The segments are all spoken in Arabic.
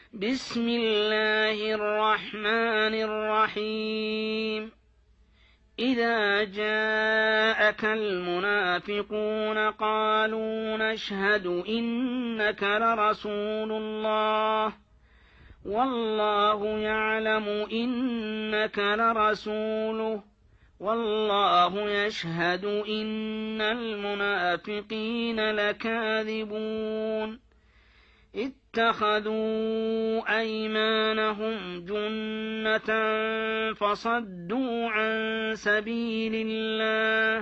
بسم الله الرحمن الرحيم إذا جاءك المنافقون قالوا نشهد إنك لرسول الله والله يعلم إنك لرسوله والله يشهد إن المنافقين لكاذبون اتخذوا أيمانهم جنة فصدوا عن سبيل الله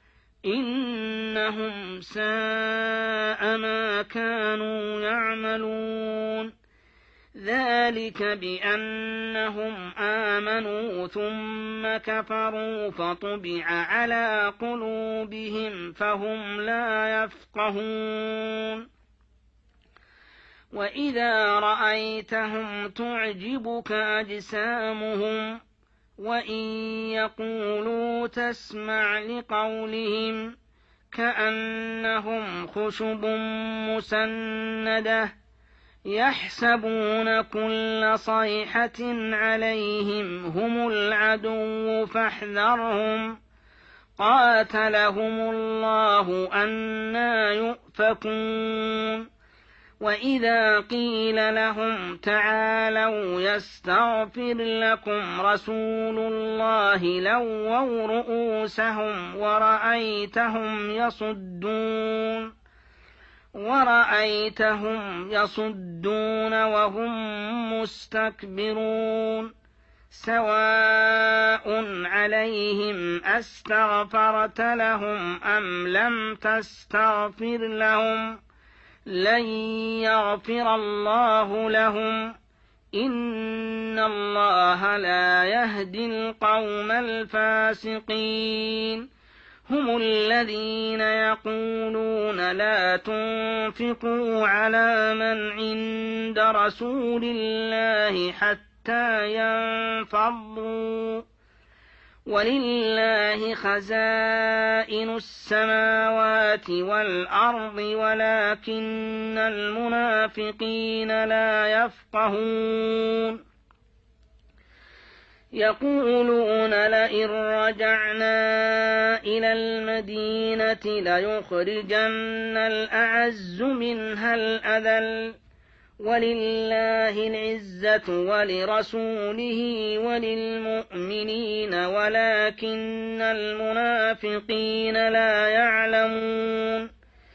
إنهم ساء ما كانوا يعملون ذلك بأنهم آمنوا ثم كفروا فطبع على قلوبهم فهم لا يفقهون وإذا رأيتهم تعجبك أجسامهم وإن يقولوا تسمع لقولهم كأنهم خشب مسندة يحسبون كل صيحة عليهم هم العدو فاحذرهم قاتلهم الله أنى يؤفكون وإذا قيل لهم تعالوا يستغفر لكم رسول الله لووا رؤوسهم ورأيتهم يصدون وهم مستكبرون سواء عليهم أستغفرت لهم أم لم تستغفر لهم لن يغفر الله لهم إن الله لا يهدي القوم الفاسقين هم الذين يقولون لا تنفقوا على من عند رسول الله حتى ينفضوا ولله خزائن السماوات والأرض ولكن المنافقين لا يفقهون يقولون لئن رجعنا إلى المدينة ليخرجن الأعز منها الأذل ولله العزة ولرسوله وللمؤمنين ولكن المنافقين لا يعلمون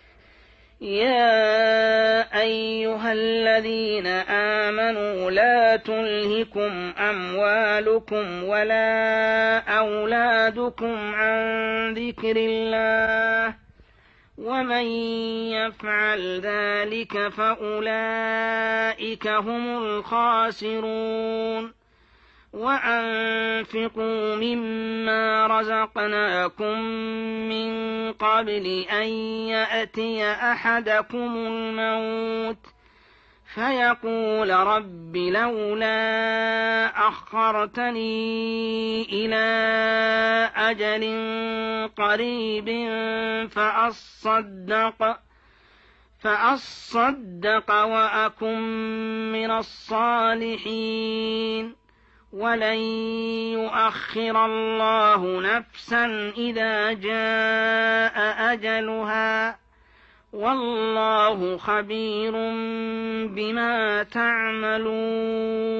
يا أيها الذين آمنوا لا تلهكم أموالكم ولا أولادكم عن ذكر الله ومن يفعل ذلك فأولئك هم الخاسرون وأنفقوا مما رزقناكم من قبل أن يأتي أحدكم الموت فيقول رب لولا أخرتني إلى أجل قريب فأصدق وأكن من الصالحين ولن يؤخر الله نفسا إذا جاء أجلها والله خبير بما تعملون